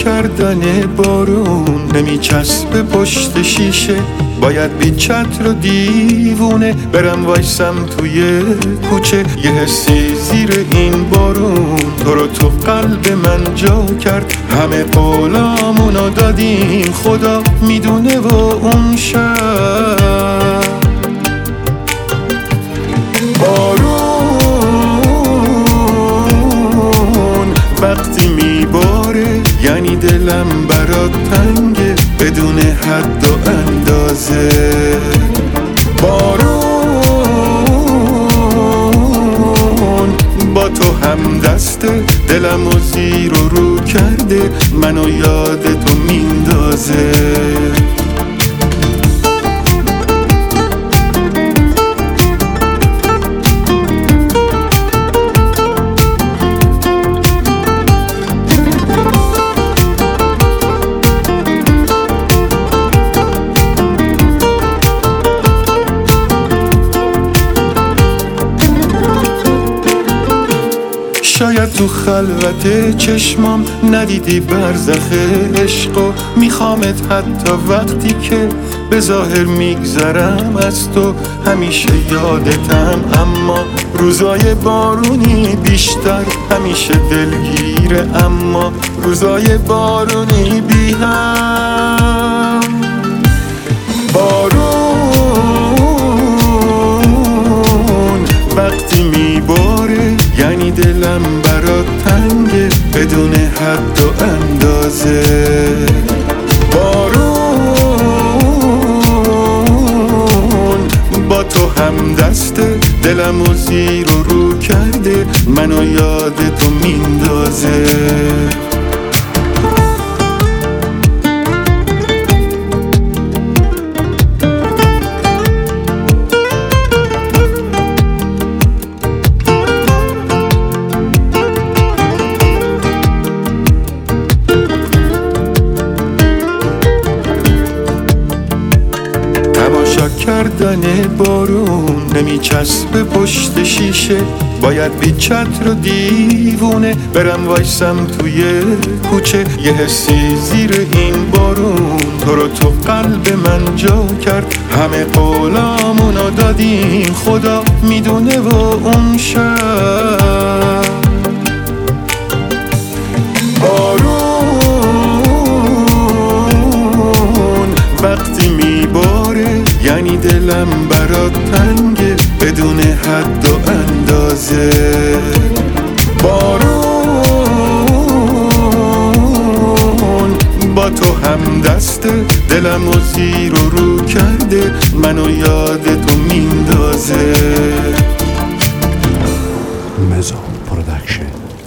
کردن بارون نمیچسبه پشت شیشه، باید بی چتر و دیوونه برم وایسم توی کوچه. یه حسی زیر این بارون تو رو تو قلب من جا کرد، همه قولامونو دادیم خدا میدونه و اون شب بارون وقتی میباره یعنی دلم برات تنگه بدون حد و اندازه. بارون با تو هم دسته، دلم و زیر و رو کرده، منو یاد تو میندازه. شاید تو خلوت چشمام ندیدی برزخ عشقو، میخوامت حتی وقتی که به ظاهر میگذرم از تو. همیشه یادتم اما روزای بارونی بیشتر، همیشه دلگیره اما روزای بارونی بی هم. بارون وقتی میباره یعنی دلم برات تنگه بدون حد و اندازه. بارون با تو هم دسته، دلم و زیر و رو کرده، منو یاد تو میندازه. تماشا کردن بارون نمیچسبه پشت شیشه، باید بی چتر و دیوونه برم وایسم توی کوچه. یه حسی زیر این بارون تو رو تو قلب من جا کرد، همه قولامونو دادیم خدا میدونه و اون شب بارون وقتی میباره یعنی دلم برات تنگه بدون حد و اندازه. بارون با تو هم دسته، دلم و زیر و رو کرده، منو یاد تو میندازه. مزو پرودکشن.